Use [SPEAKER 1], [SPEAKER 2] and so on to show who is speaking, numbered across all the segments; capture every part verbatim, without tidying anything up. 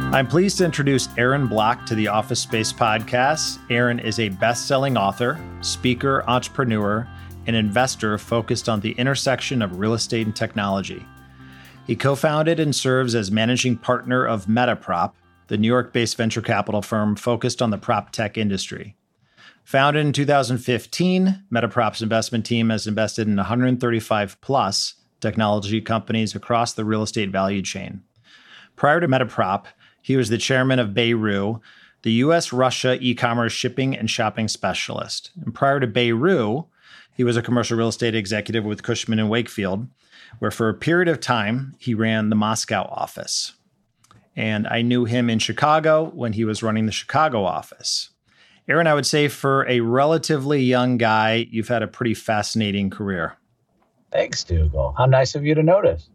[SPEAKER 1] I'm pleased to introduce Aaron Block to the Office Space Podcast. Aaron is a best-selling author, speaker, entrepreneur, and investor focused on the intersection of real estate and technology. He co-founded and serves as managing partner of Metaprop, the New York-based venture capital firm focused on the prop tech industry. Founded in two thousand fifteen, Metaprop's investment team has invested in one hundred thirty-five plus technology companies across the real estate value chain. Prior to Metaprop, he was the chairman of Beirut, the U S Russia e-commerce shipping and shopping specialist. And prior to Beirut, he was a commercial real estate executive with Cushman and Wakefield, where for a period of time, he ran the Moscow office. And I knew him in Chicago when he was running the Chicago office. Aaron, I would say for a relatively young guy, you've had a pretty fascinating career.
[SPEAKER 2] Thanks, Dougal. How nice of you to notice.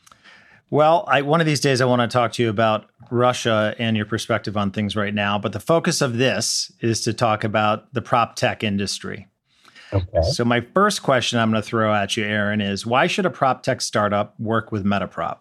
[SPEAKER 1] Well, I, one of these days I want to talk to you about Russia and your perspective on things right now. But the focus of this is to talk about the prop tech industry.
[SPEAKER 2] Okay.
[SPEAKER 1] So my first question I'm going to throw at you, Aaron, is why should a prop tech startup work with Metaprop?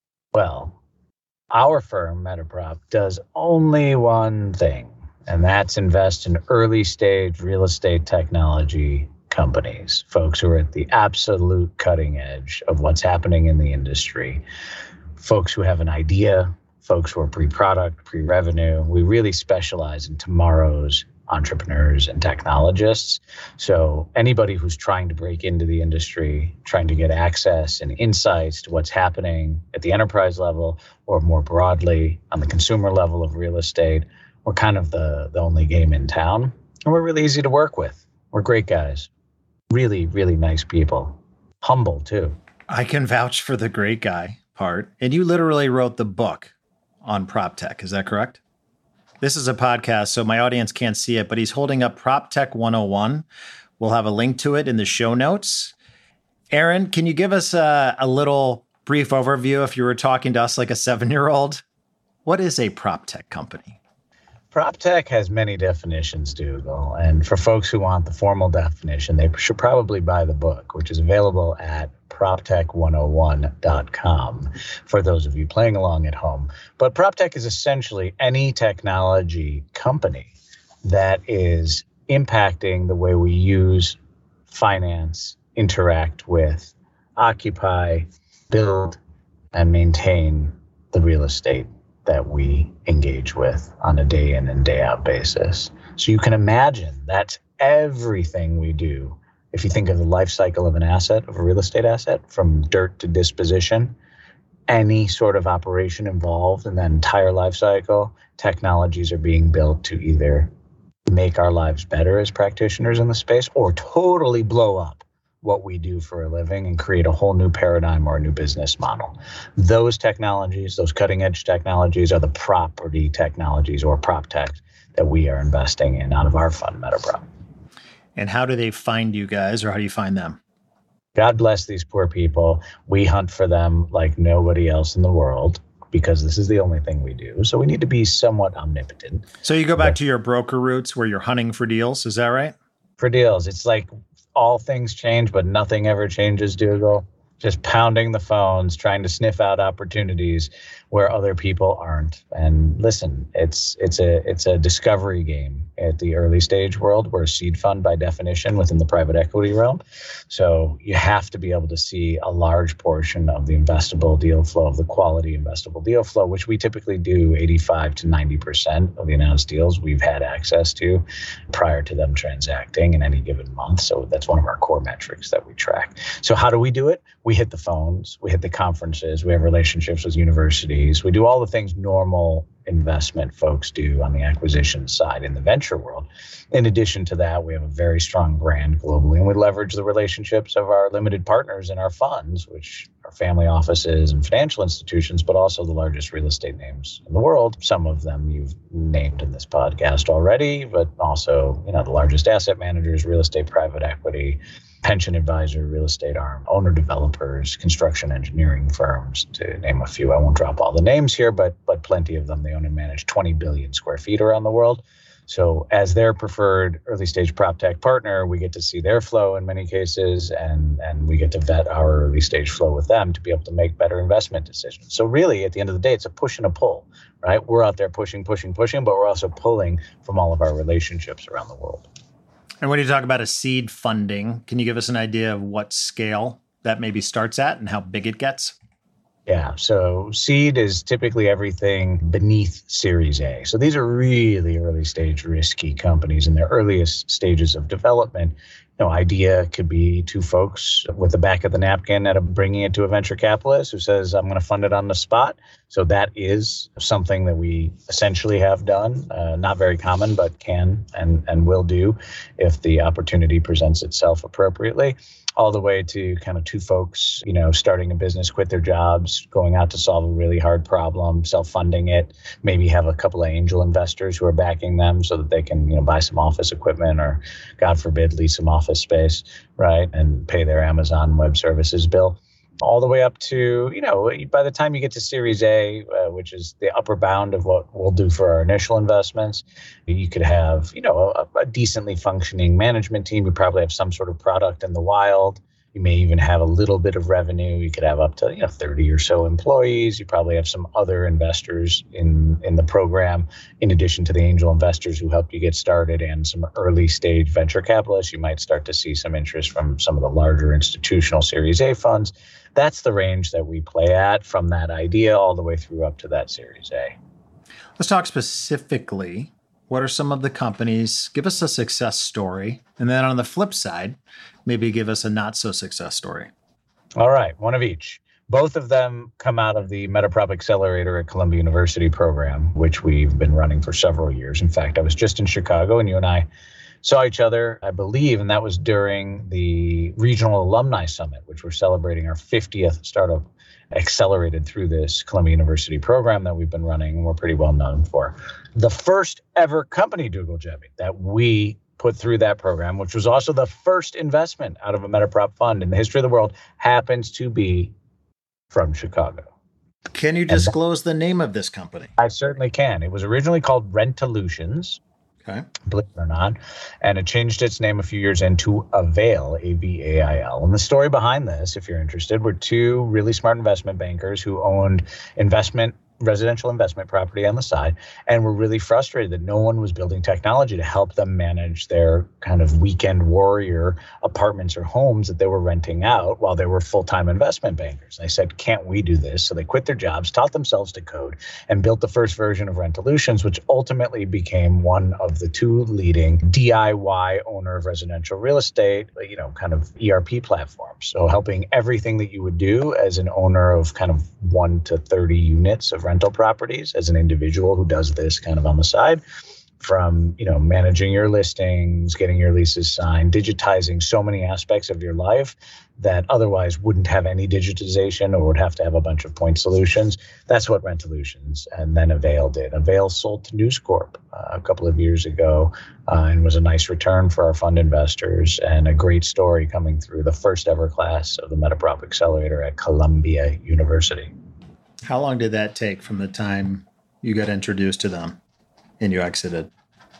[SPEAKER 2] Well, our firm, Metaprop, does only one thing, and that's invest in early stage real estate technology companies, folks who are at the absolute cutting edge of what's happening in the industry, folks who have an idea, folks who are pre-product, pre-revenue. We really specialize in tomorrow's entrepreneurs and technologists. So anybody who's trying to break into the industry, trying to get access and insights to what's happening at the enterprise level or more broadly on the consumer level of real estate, we're kind of the, the only game in town. And we're really easy to work with. We're great guys. Really, really nice people. Humble, too.
[SPEAKER 1] I can vouch for the great guy part. And you literally wrote the book on prop tech. Is that correct? This is a podcast, so my audience can't see it, but he's holding up Prop Tech one oh one. We'll have a link to it in the show notes. Aaron, can you give us a, a little brief overview if you were talking to us like a seven-year-old? What is a prop tech company?
[SPEAKER 2] Prop tech has many definitions, Dougal. And for folks who want the formal definition, they should probably buy the book, which is available at prop tech one oh one dot com for those of you playing along at home. But prop tech is essentially any technology company that is impacting the way we use, finance, interact with, occupy, build, and maintain the real estate that we engage with on a day in and day out basis. So you can imagine that's everything we do. If you think of the life cycle of an asset, of a real estate asset, from dirt to disposition, any sort of operation involved in that entire life cycle, technologies are being built to either make our lives better as practitioners in the space or totally blow up what we do for a living and create a whole new paradigm or a new business model. Those technologies, those cutting edge technologies are the property technologies or prop tech that we are investing in out of our fund, Metaprop.
[SPEAKER 1] And how do they find you guys, or how do you find them?
[SPEAKER 2] God bless these poor people. We hunt for them like nobody else in the world because this is the only thing we do. So we need to be somewhat omnipotent.
[SPEAKER 1] So you go back but, to your broker roots where you're hunting for deals. Is that right?
[SPEAKER 2] For deals. It's like all things change, but nothing ever changes, Dougal. Just pounding the phones, trying to sniff out opportunities where other people aren't. And listen, it's it's a it's a discovery game at the early stage world. We're a seed fund by definition within the private equity realm. So you have to be able to see a large portion of the investable deal flow, of the quality investable deal flow, which we typically do eighty-five to ninety percent of the announced deals we've had access to prior to them transacting in any given month. So that's one of our core metrics that we track. So how do we do it? We hit the phones, we hit the conferences, we have relationships with universities, we do all the things normal investment folks do on the acquisition side in the venture world. In addition to that, we have a very strong brand globally, and we leverage the relationships of our limited partners in our funds, which are family offices and financial institutions, but also the largest real estate names in the world. Some of them you've named in this podcast already, but also, you know, the largest asset managers, real estate private equity, pension advisor, real estate arm, owner developers, construction engineering firms, to name a few. I won't drop all the names here, but but plenty of them. They own and manage twenty billion square feet around the world. So as their preferred early stage prop tech partner, we get to see their flow in many cases, and, and we get to vet our early stage flow with them to be able to make better investment decisions. So really, at the end of the day, it's a push and a pull, right? We're out there pushing, pushing, pushing, but we're also pulling from all of our relationships around the world.
[SPEAKER 1] And when you talk about a seed funding, can you give us an idea of what scale that maybe starts at and how big it gets?
[SPEAKER 2] Yeah, so seed is typically everything beneath Series A. So these are really early stage risky companies in their earliest stages of development. You know, idea could be two folks with the back of the napkin at a, bringing it to a venture capitalist who says, I'm going to fund it on the spot. So that is something that we essentially have done. Uh, not very common, but can and, and will do if the opportunity presents itself appropriately. All the way to kind of two folks, you know, starting a business, quit their jobs, going out to solve a really hard problem, self-funding it, maybe have a couple of angel investors who are backing them so that they can, you know, buy some office equipment or, God forbid, lease some office space, right, and pay their Amazon Web Services bill. All the way up to, you know, by the time you get to Series A, uh, which is the upper bound of what we'll do for our initial investments, you could have, you know, a, a decently functioning management team. You probably have some sort of product in the wild. You may even have a little bit of revenue. You could have up to, you know, thirty or so employees. You probably have some other investors in, in the program, in addition to the angel investors who helped you get started and some early stage venture capitalists. You might start to see some interest from some of the larger institutional Series A funds. That's the range that we play at, from that idea all the way through up to that Series A.
[SPEAKER 1] Let's talk specifically. What are some of the companies? Give us a success story. And then on the flip side, maybe give us a not so success story.
[SPEAKER 2] All right, one of each. Both of them come out of the Metaprop Accelerator at Columbia University program, which we've been running for several years. In fact, I was just in Chicago and you and I saw each other, I believe, and that was during the Regional Alumni Summit, which we're celebrating our fiftieth startup accelerated through this Columbia University program that we've been running and we're pretty well known for. The first ever company, Dougal Jebby, that we put through that program, which was also the first investment out of a Metaprop fund in the history of the world, happens to be from Chicago.
[SPEAKER 1] Can you disclose the name of this company?
[SPEAKER 2] I certainly can. It was originally called Rentolutions.
[SPEAKER 1] Okay.
[SPEAKER 2] Believe it or not. And it changed its name a few years into Avail, A V A I L. And the story behind this, if you're interested, were two really smart investment bankers who owned investment residential investment property on the side, and were really frustrated that no one was building technology to help them manage their kind of weekend warrior apartments or homes that they were renting out while they were full-time investment bankers. And they said, can't we do this? So they quit their jobs, taught themselves to code, and built the first version of Rentolutions, which ultimately became one of the two leading D I Y owner of residential real estate, you know, kind of E R P platforms. So helping everything that you would do as an owner of kind of one to thirty units of rental properties as an individual who does this kind of on the side, from, you know, managing your listings, getting your leases signed, digitizing so many aspects of your life that otherwise wouldn't have any digitization or would have to have a bunch of point solutions. That's what Rentolutions and then Avail did. Avail sold to News Corp uh, a couple of years ago uh, and was a nice return for our fund investors and a great story coming through the first ever class of the Metaprop Accelerator at Columbia University.
[SPEAKER 1] How long did that take from the time you got introduced to them and you exited?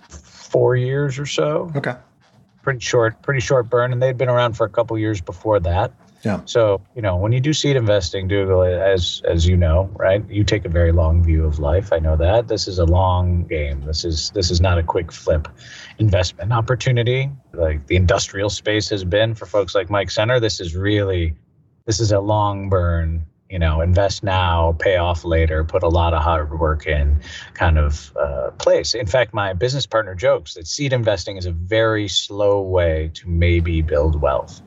[SPEAKER 2] Four years or so.
[SPEAKER 1] Okay.
[SPEAKER 2] Pretty short, pretty short burn. And they'd been around for a couple years before that.
[SPEAKER 1] Yeah.
[SPEAKER 2] So, you know, when you do seed investing, Dougal, as as you know, right, you take a very long view of life. I know that. This is a long game. This is this is not a quick flip investment opportunity like the industrial space has been for folks like Mike Center. This is really, this is a long burn. You know, invest now, pay off later, put a lot of hard work in kind of uh, place. In fact, my business partner jokes that seed investing is a very slow way to maybe build wealth.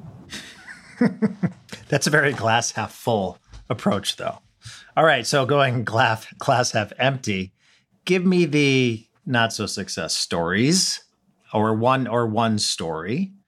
[SPEAKER 1] That's a very glass half full approach, though. All right, so going glass, glass half empty, give me the not so success stories or one or one story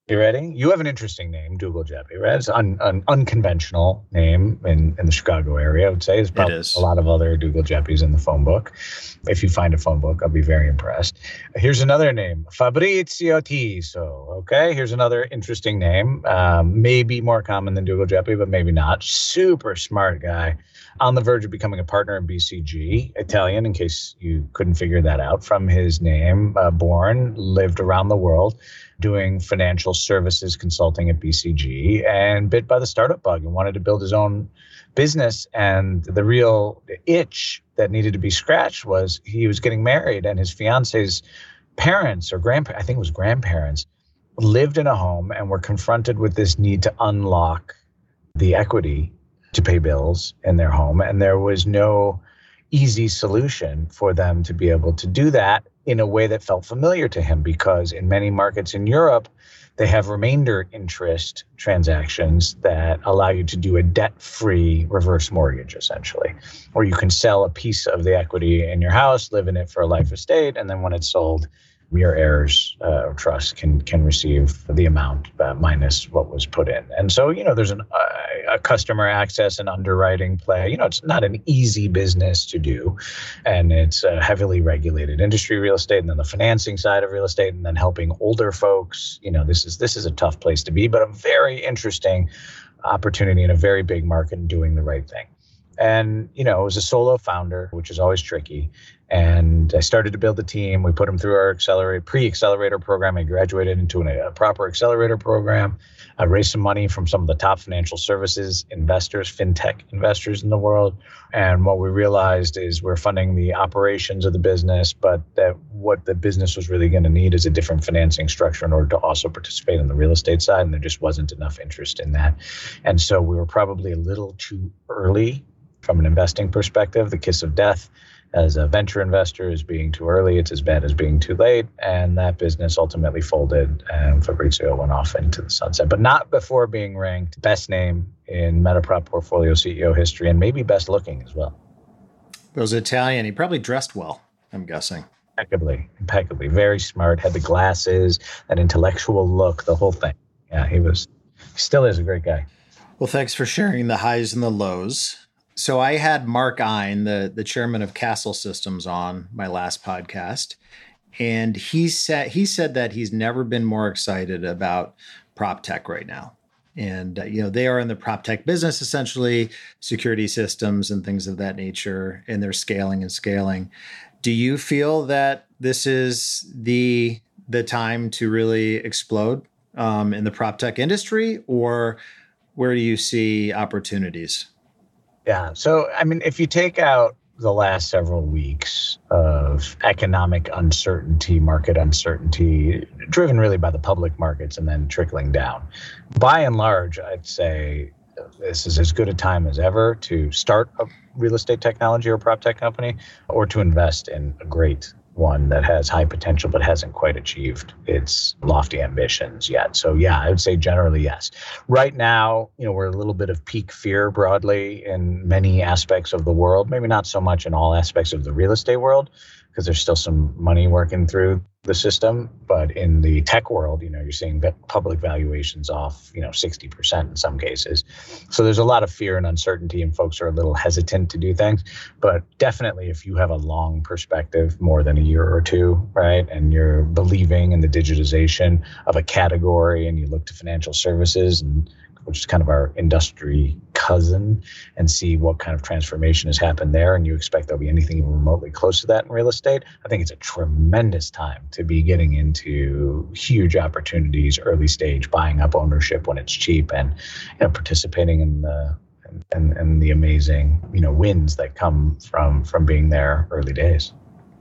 [SPEAKER 2] You ready? You have an interesting name, Dougal Jeppy, right? It's an un, unconventional name in, in the Chicago area, I would say. There's probably a lot of other Dougal Jeppys in the phone book. If you find a phone book, I'll be very impressed. Here's another name, Fabrizio Tiso. Okay, here's another interesting name. Um, maybe more common than Dougal Jeppy, but maybe not. Super smart guy. On the verge of becoming a partner in B C G, Italian, in case you couldn't figure that out from his name. Uh, born, lived around the world, doing financial services consulting at B C G, and bit by the startup bug and wanted to build his own business. And the real itch that needed to be scratched was he was getting married, and his fiance's parents or grandparents, I think it was grandparents, lived in a home and were confronted with this need to unlock the equity to pay bills in their home. And there was no easy solution for them to be able to do that in a way that felt familiar to him, because in many markets in Europe, they have remainder interest transactions that allow you to do a debt-free reverse mortgage, essentially, where you can sell a piece of the equity in your house, live in it for a life estate, and then when it's sold, your heirs uh, or trust can can receive the amount uh, minus what was put in. And so, you know, there's an, uh, a customer access and underwriting play. You know, it's not an easy business to do, and it's a heavily regulated industry, real estate, and then the financing side of real estate, and then helping older folks. You know, this is this is a tough place to be, but a very interesting opportunity in a very big market and doing the right thing. And, you know, it was a solo founder, which is always tricky. And I started to build a team. We put him through our accelerate pre-accelerator program. I graduated into an, a proper accelerator program. I raised some money from some of the top financial services investors, fintech investors in the world. And what we realized is we're funding the operations of the business, but that what the business was really going to need is a different financing structure in order to also participate in the real estate side. And there just wasn't enough interest in that. And so we were probably a little too early from an investing perspective. The kiss of death as a venture investor is being too early. It's as bad as being too late. And that business ultimately folded, and Fabrizio went off into the sunset, but not before being ranked best name in Metaprop portfolio C E O history, and maybe best looking as well.
[SPEAKER 1] It was Italian. He probably dressed well, I'm guessing.
[SPEAKER 2] Impeccably, impeccably. Very smart, had the glasses, that intellectual look, the whole thing. Yeah, he was, he still is a great guy.
[SPEAKER 1] Well, thanks for sharing the highs and the lows. So I had Mark Ein, the, the chairman of Castle Systems, on my last podcast, and he said he said that he's never been more excited about prop tech right now. And uh, you know, they are in the prop tech business, essentially security systems and things of that nature, and they're scaling and scaling. Do you feel that this is the the time to really explode um, in the prop tech industry, or where do you see opportunities?
[SPEAKER 2] Yeah. So, I mean, if you take out the last several weeks of economic uncertainty, market uncertainty, driven really by the public markets and then trickling down, by and large, I'd say this is as good a time as ever to start a real estate technology or prop tech company, or to invest in a great one that has high potential but hasn't quite achieved its lofty ambitions yet. So yeah, I would say generally yes. Right now, you know, we're a little bit of peak fear broadly in many aspects of the world, maybe not so much in all aspects of the real estate world, because there's still some money working through the system. But in the tech world, you know, you're seeing public valuations off, you know, sixty percent in some cases. So there's a lot of fear and uncertainty, and folks are a little hesitant to do things. But definitely, if you have a long perspective, more than a year or two, right, and you're believing in the digitization of a category, and you look to financial services, and which is kind of our industry cousin, and see what kind of transformation has happened there, and you expect there'll be anything even remotely close to that in real estate, I think it's a tremendous time to be getting into huge opportunities, early stage, buying up ownership when it's cheap, and you know, participating in the and, and the amazing, you know, wins that come from from being there early days.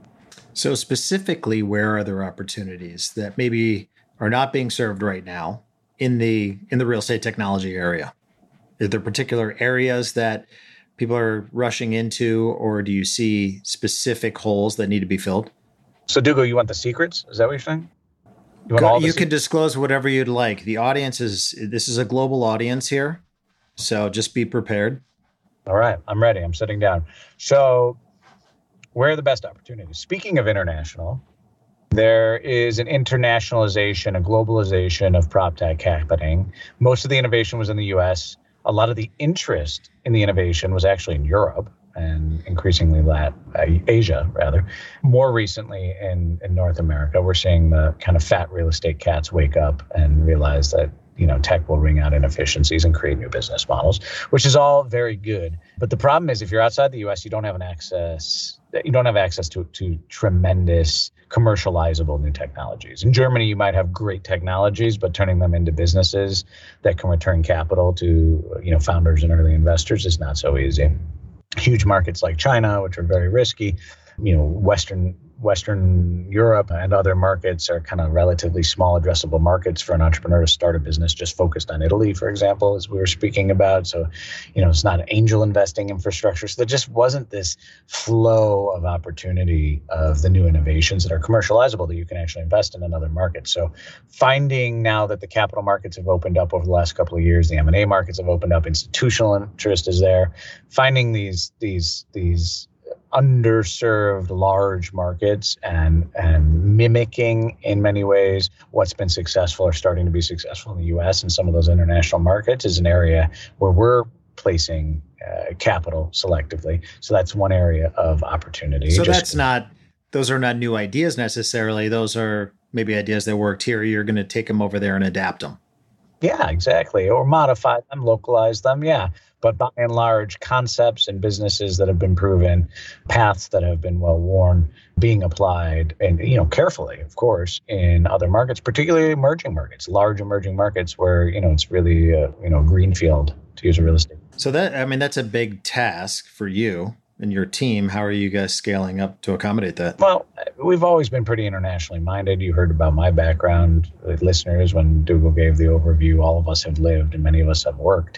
[SPEAKER 1] So specifically, where are there opportunities that maybe are not being served right now in the in the real estate technology area? Are there particular areas that people are rushing into, or do you see specific holes that need to be filled?
[SPEAKER 2] So, Dougal, you want the secrets? Is that what you're saying?
[SPEAKER 1] You, Go, you can disclose whatever you'd like. The audience is, this is a global audience here, so just be prepared.
[SPEAKER 2] All right, I'm ready. I'm sitting down. So, where are the best opportunities? Speaking of international, There is an internationalization, a globalization of PropTech happening. Most of the innovation was in the U S. A lot of the interest in the innovation was actually in Europe and increasingly Latin, uh, Asia, rather. More recently in, in North America, we're seeing the kind of fat real estate cats wake up and realize that, you know, tech will wring out inefficiencies and create new business models, which is all very good. But the problem is if you're outside the U S, you don't have an access, you don't have access to, to tremendous commercializable new technologies. In Germany, you might have great technologies, but turning them into businesses that can return capital to, you know, founders and early investors is not so easy. Huge markets like China, which are very risky, you know, Western Western Europe and other markets are kind of relatively small addressable markets for an entrepreneur to start a business just focused on Italy, for example, as we were speaking about. So, you know, it's not angel investing infrastructure. So there just wasn't this flow of opportunity of the new innovations that are commercializable that you can actually invest in another market. So finding now that the capital markets have opened up over the last couple of years, the M and A markets have opened up, institutional interest is there, finding these, these, these, underserved large markets and and mimicking in many ways what's been successful or starting to be successful in the U S and some of those international markets is an area where we're placing uh, capital selectively. So that's one area of opportunity.
[SPEAKER 1] So
[SPEAKER 2] Just,
[SPEAKER 1] that's not, those are not new ideas necessarily. Those are maybe ideas that worked here. You're going to take them over there and adapt them.
[SPEAKER 2] Yeah, exactly. Or modify them, localize them. Yeah. But by and large, concepts and businesses that have been proven, paths that have been well worn, being applied and, you know, carefully, of course, in other markets, particularly emerging markets, large emerging markets where, you know, it's really, a, you know, greenfield, to use a real estate.
[SPEAKER 1] So that, I mean, that's a big task for you and your team. How are you guys scaling up to accommodate that?
[SPEAKER 2] Well, we've always been pretty internationally minded. You heard about my background with listeners when Dougal gave the overview. All of us have lived and many of us have worked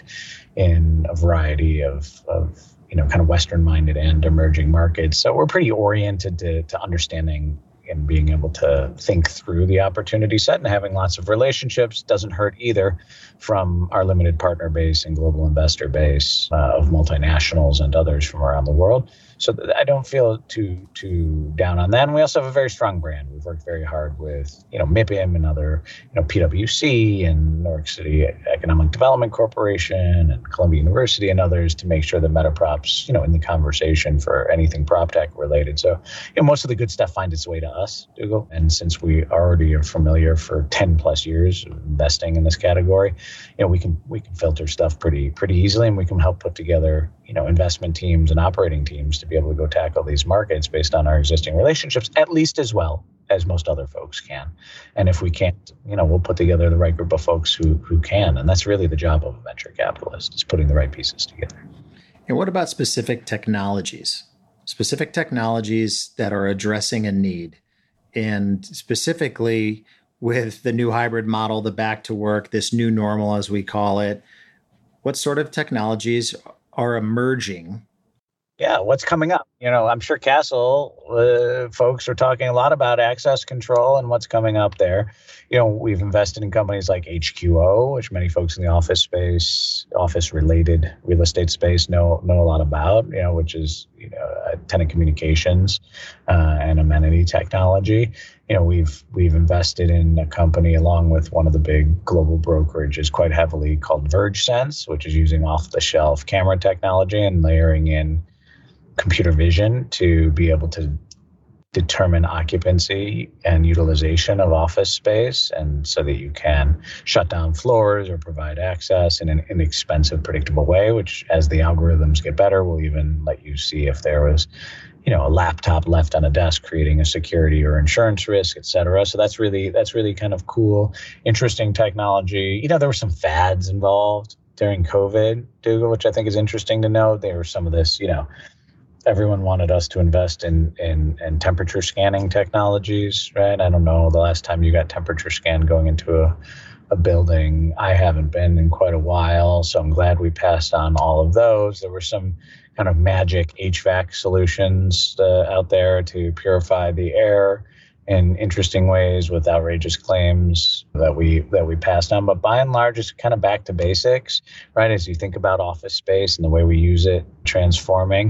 [SPEAKER 2] in a variety of, of you know, kind of Western-minded and emerging markets. So we're pretty oriented to, to understanding and being able to think through the opportunity set, and having lots of relationships doesn't hurt either from our limited partner base and global investor base uh, of multinationals and others from around the world. So I don't feel too too down on that. And we also have a very strong brand. We've worked very hard with, you know, MIPIM and other, you know, P W C and New York City Economic Development Corporation and Columbia University and others to make sure that MetaProp's, you know, in the conversation for anything PropTech related. So, you know, most of the good stuff finds its way to us, Dougal. And since we already are familiar for ten plus years of investing in this category, you know, we can we can filter stuff pretty pretty easily, and we can help put together, you know, investment teams and operating teams to be able to go tackle these markets based on our existing relationships, at least as well as most other folks can. And if we can't, you know, we'll put together the right group of folks who who can. And that's really the job of a venture capitalist, is putting the right pieces together.
[SPEAKER 1] And what about specific technologies? Specific technologies that are addressing a need, and specifically with the new hybrid model, the back to work, this new normal, as we call it, what sort of technologies are emerging?
[SPEAKER 2] Yeah, what's coming up? You know, I'm sure Castle uh, folks are talking a lot about access control and what's coming up there. You know, we've invested in companies like H Q O, which many folks in the office space, office-related real estate space know know a lot about. You know, which is, you know, tenant communications uh, and amenity technology. You know, we've we've invested in a company along with one of the big global brokerages quite heavily called VergeSense, which is using off-the-shelf camera technology and layering in computer vision to be able to determine occupancy and utilization of office space, and so that you can shut down floors or provide access in an inexpensive, predictable way, which as the algorithms get better, will even let you see if there was, you know, a laptop left on a desk creating a security or insurance risk, et cetera. So that's really, that's really kind of cool, interesting technology. You know, there were some fads involved during COVID, Dougal, which I think is interesting to note. There was some of this, you know, everyone wanted us to invest in, in in temperature scanning technologies, right? I don't know the last time you got temperature scanned going into a, a building. I haven't been in quite a while, so I'm glad we passed on all of those. There were some kind of magic H V A C solutions uh, out there to purify the air in interesting ways with outrageous claims that we that we passed on. But by and large, it's kind of back to basics, right? As you think about office space and the way we use it transforming,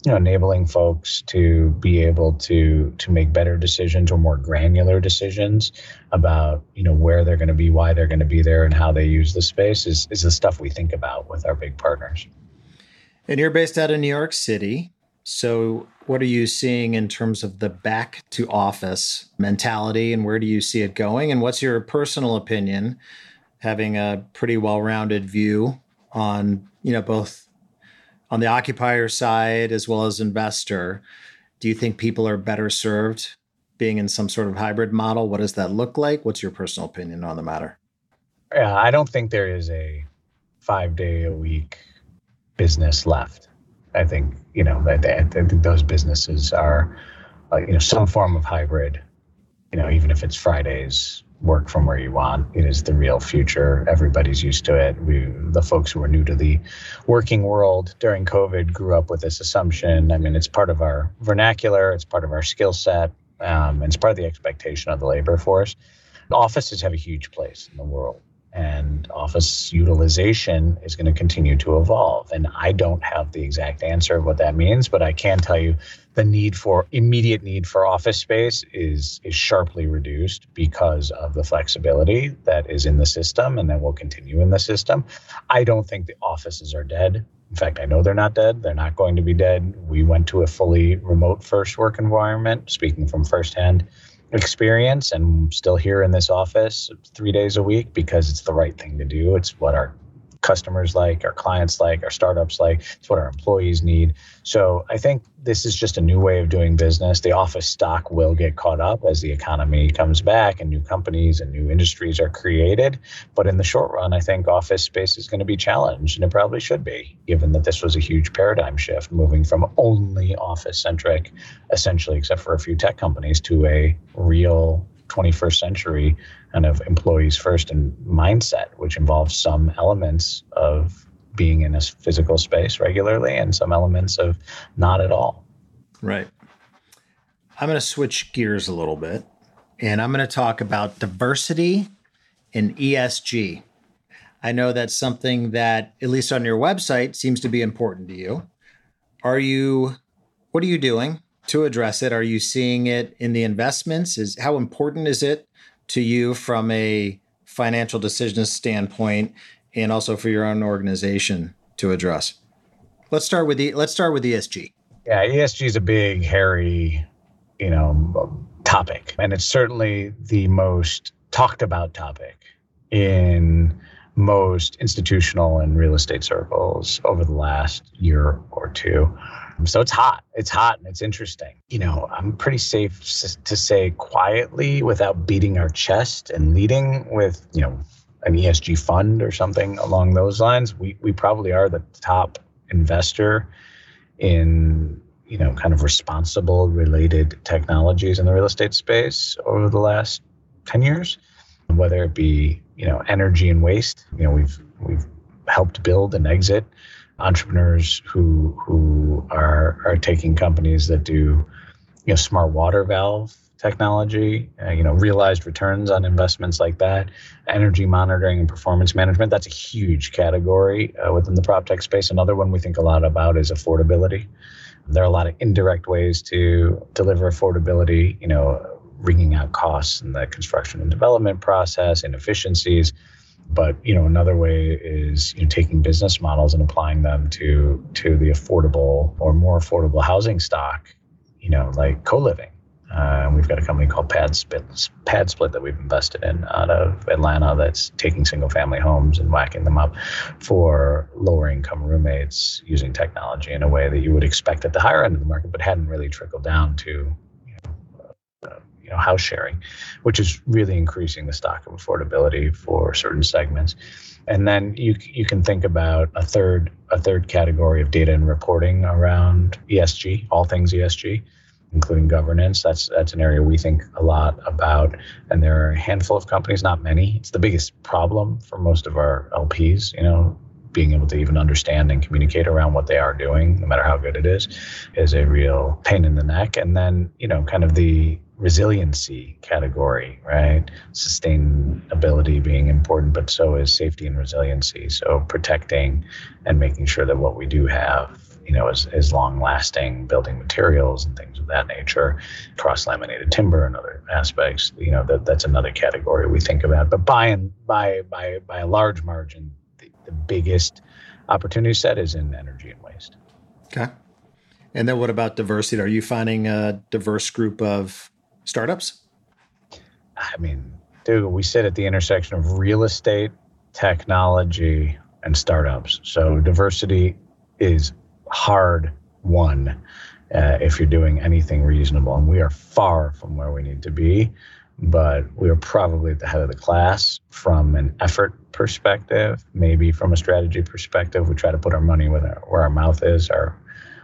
[SPEAKER 2] you know, enabling folks to be able to to make better decisions or more granular decisions about, you know, where they're going to be, why they're going to be there, and how they use the space is is the stuff we think about with our big partners.
[SPEAKER 1] And you're based out of New York City. So what are you seeing in terms of the back to office mentality, and where do you see it going? And what's your personal opinion, having a pretty well-rounded view on, you know, both on the occupier side as well as investor? Do you think people are better served being in some sort of hybrid model? What does that look like? What's your personal opinion on the matter?
[SPEAKER 2] Yeah, I don't think there is a five day a week business left. I think, you know, I, I think those businesses are, uh, you know, some form of hybrid, you know, even if it's Fridays, work from where you want. It is the real future. Everybody's used to it. We, the folks who are new to the working world during COVID grew up with this assumption. I mean, it's part of our vernacular. It's part of our skill set. Um, and it's part of the expectation of the labor force. Offices have a huge place in the world. And office utilization is going to continue to evolve. And I don't have the exact answer of what that means, but I can tell you the need for immediate need for office space is, is sharply reduced because of the flexibility that is in the system and that will continue in the system. I don't think the offices are dead. In fact, I know they're not dead. They're not going to be dead. We went to a fully remote first work environment, speaking from firsthand experience, and still here in this office three days a week because it's the right thing to do. It's what our customers like, our clients like, our startups like. It's what our employees need. So I think this is just a new way of doing business. The office stock will get caught up as the economy comes back and new companies and new industries are created. But in the short run, I think office space is going to be challenged, and it probably should be, given that this was a huge paradigm shift, moving from only office-centric, essentially, except for a few tech companies, to a real twenty-first century kind of employees first and mindset, which involves some elements of being in a physical space regularly and some elements of not at all.
[SPEAKER 1] Right. I'm going to switch gears a little bit, and I'm going to talk about diversity and E S G. I know that's something that, at least on your website, seems to be important to you. Are you, what are you doing to address it? Are you seeing it in the investments? Is how important is it to you from a financial decisions standpoint, and also for your own organization to address? Let's start with the let's start with E S G.
[SPEAKER 2] Yeah, E S G is a big, hairy, you know, topic, and it's certainly the most talked about topic in most institutional and real estate circles over the last year or two. So it's hot. It's hot and it's interesting. You know, I'm pretty safe to say quietly, without beating our chest and leading with, you know, an E S G fund or something along those lines. We we probably are the top investor in, you know, kind of responsible related technologies in the real estate space over the last ten years, whether it be, you know, energy and waste. You know, we've we've helped build and exit entrepreneurs who who are are taking companies that do, you know, smart water valve technology, uh, you know, realized returns on investments like that, energy monitoring and performance management. That's a huge category uh, within the prop tech space. Another one we think a lot about is affordability. There are a lot of indirect ways to deliver affordability, you know, wringing out costs in the construction and development process, inefficiencies. But, you know, another way is, you know, taking business models and applying them to to the affordable or more affordable housing stock, you know, like co-living. Uh, we've got a company called Pad Split, Pad Split that we've invested in out of Atlanta that's taking single family homes and whacking them up for lower income roommates using technology in a way that you would expect at the higher end of the market, but hadn't really trickled down to, you know, uh, you know, house sharing, which is really increasing the stock of affordability for certain segments. And then you you can think about a third a third category of data and reporting around E S G, all things E S G, including governance. That's that's an area we think a lot about. And there are a handful of companies, not many. It's the biggest problem for most of our L Ps, you know, being able to even understand and communicate around what they are doing, no matter how good it is, is a real pain in the neck. And then, you know, kind of the resiliency category, right? Sustainability being important, but so is safety and resiliency. So protecting and making sure that what we do have you know, is, is long-lasting building materials and things of that nature, cross-laminated timber and other aspects. You know, that that's another category we think about. But by and by by by a large margin, the, the biggest opportunity set is in energy and waste.
[SPEAKER 1] Okay. And then what about diversity? Are you finding a diverse group of startups?
[SPEAKER 2] I mean, dude, we sit at the intersection of real estate, technology, and startups. So diversity is hard won uh, if you're doing anything reasonable. And we are far from where we need to be, but we are probably at the head of the class from an effort perspective, maybe from a strategy perspective. We try to put our money where our, where our mouth is. Our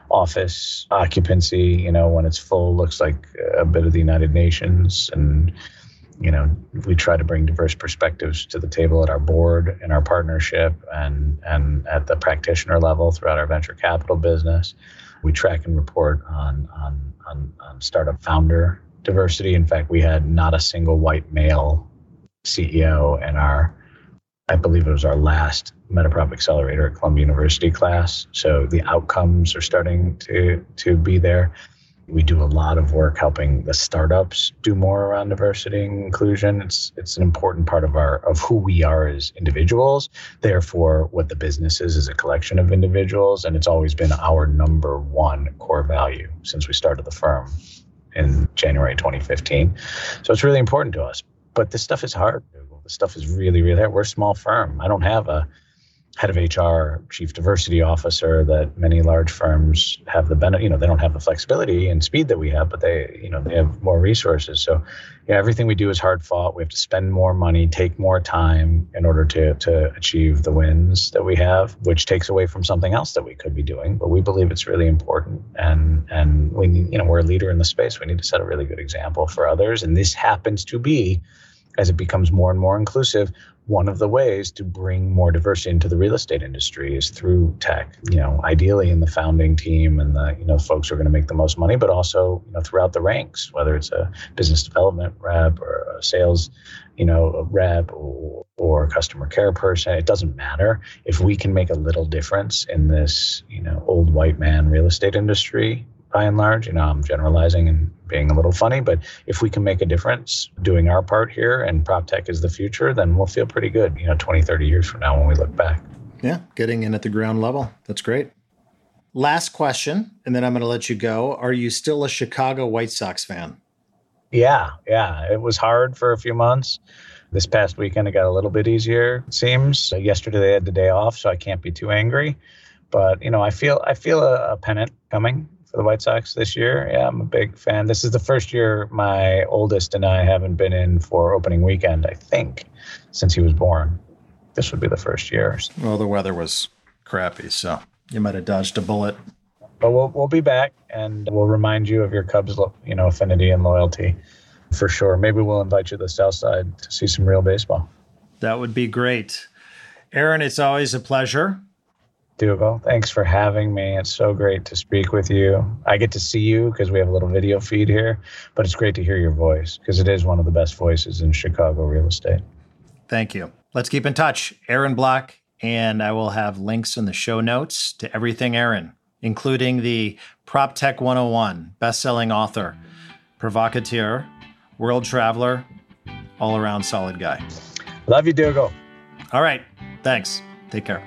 [SPEAKER 2] office occupancy, you know, when it's full, looks like a bit of the United Nations. And, you know, we try to bring diverse perspectives to the table at our board, in our partnership, and and at the practitioner level throughout our venture capital business. We track and report on on on, on startup founder diversity. In fact, we had not a single white male C E O in our, I believe it was our last Metaprop Accelerator at Columbia University class. So the outcomes are starting to to be there. We do a lot of work helping the startups do more around diversity and inclusion. It's it's an important part of our of who we are as individuals. Therefore, what the business is is a collection of individuals, and it's always been our number one core value since we started the firm in January twenty fifteen. So it's really important to us. But this stuff is hard. This stuff is really, really hard. We're a small firm. I don't have a head of H R, chief diversity officer that many large firms have the benefit. You know, they don't have the flexibility and speed that we have, but they, you know, they have more resources. So, yeah, everything we do is hard fought. We have to spend more money, take more time in order to to achieve the wins that we have, which takes away from something else that we could be doing. But we believe it's really important, and and we need, you know, we're a leader in the space. We need to set a really good example for others, and this happens to be, as it becomes more and more inclusive, one of the ways to bring more diversity into the real estate industry is through tech, you know, ideally in the founding team and the, you know, folks who are going to make the most money, but also, you know, throughout the ranks, whether it's a business development rep or a sales, you know, a rep or, or a customer care person. It doesn't matter. If we can make a little difference in this, you know, old white man real estate industry, by and large, you know, I'm generalizing and being a little funny, but if we can make a difference doing our part here and prop tech is the future, then we'll feel pretty good, you know, twenty, thirty years from now when we look back.
[SPEAKER 1] Yeah, getting in at the ground level. That's great. Last question, and then I'm going to let you go. Are you still a Chicago White Sox fan?
[SPEAKER 2] Yeah, yeah. It was hard for a few months. This past weekend, it got a little bit easier, it seems. Yesterday, they had the day off, so I can't be too angry. But, you know, I feel I feel a, a pennant coming for the White Sox this year. Yeah, I'm a big fan. This is the first year my oldest and I haven't been in for opening weekend, I think, since he was born. This would be the first year.
[SPEAKER 1] Well, the weather was crappy, so you might have dodged a bullet.
[SPEAKER 2] But we'll we'll be back, and we'll remind you of your Cubs, you know, affinity and loyalty for sure. Maybe we'll invite you to the South Side to see some real baseball.
[SPEAKER 1] That would be great. Aaron, it's always a pleasure.
[SPEAKER 2] Dougal, thanks for having me. It's so great to speak with you. I get to see you because we have a little video feed here, but it's great to hear your voice because it is one of the best voices in Chicago real estate.
[SPEAKER 1] Thank you. Let's keep in touch. Aaron Block, and I will have links in the show notes to everything Aaron, including the PropTech one oh one, best-selling author, provocateur, world traveler, all-around solid guy.
[SPEAKER 2] Love you, Dougal.
[SPEAKER 1] All right. Thanks. Take care.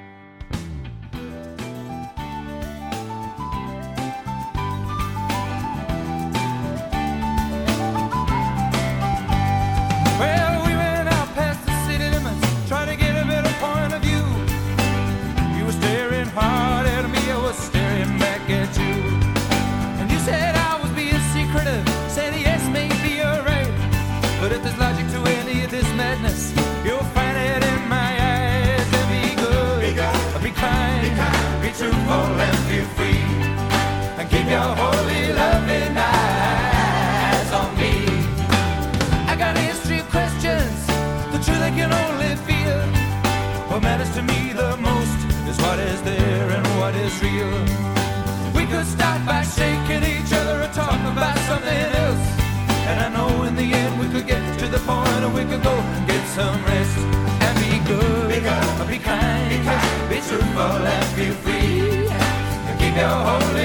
[SPEAKER 3] We could start by shaking each other or talk about something else. And I know in the end we could get to the point where we could go and get some rest. And be good, be, good, be kind, be kind, be truthful and be free. And keep Keep your holy